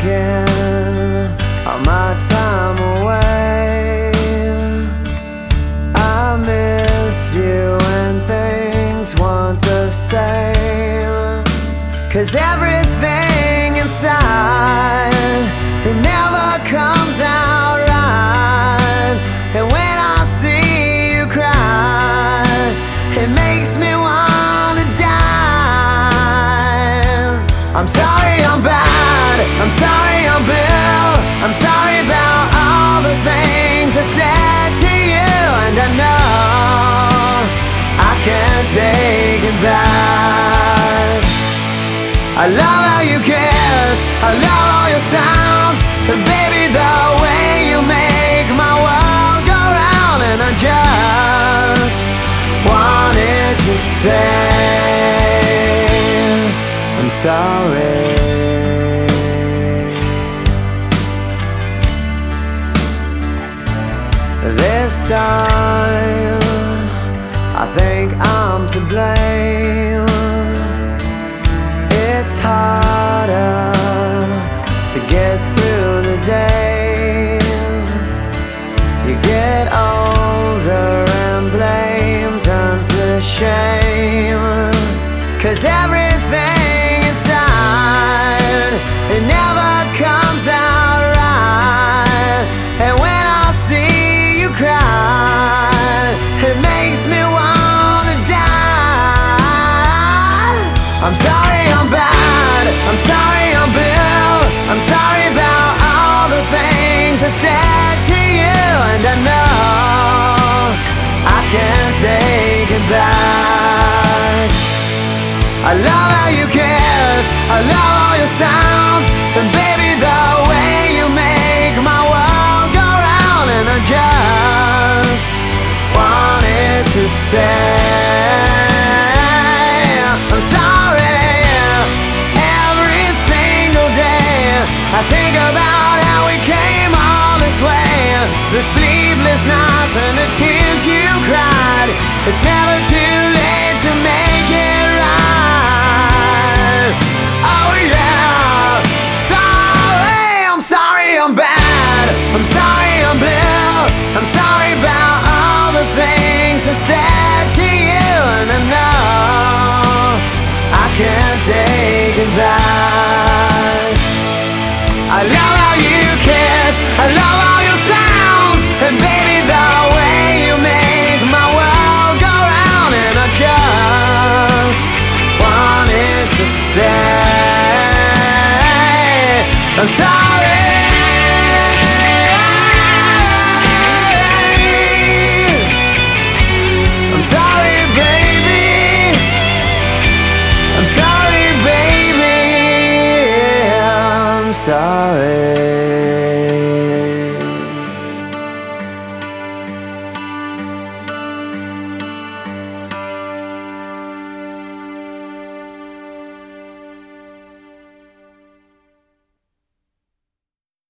taking all my time away. I missed you when things weren't the same, 'cause everything inside, it never comes out right. And when I see you cry, it makes me wanna die. I'm sorry I'm bad, I'm sorry I'm blue, I'm sorry about all the things I said to you. And I know I can't take it back. I love how you kiss, I love all your sounds, and baby the way you make my world go round. And I just wanted to say I'm sorry. This time I think I'm to blame. It's harder to get through the days. You get older and blame turns to shame, 'cause everything inside, it never comes out right. And when I see you cry, it makes me wanna die. I'm sorry I'm bad, I'm sorry I'm blue, I'm sorry about all the things I said to you. And I know I can't take it back. I love how you kiss, I love all your sounds, and baby the way you make my world go round. And I just wanted to say I'm sorry. Every single day I think about how we came all this way, the sleepless nights and the tears you cried. It's never too late to make it right. Oh yeah, sorry, I'm sorry I'm bad, I'm sorry I'm blue, I'm sorry about all the things I said to you. And I know I can't take it back. I love how you kiss, I love all your sounds, and baby the way you make my world go round. And I just wanted to say I'm sorry. I'm sorry baby, I'm sorry baby, I'm sorry.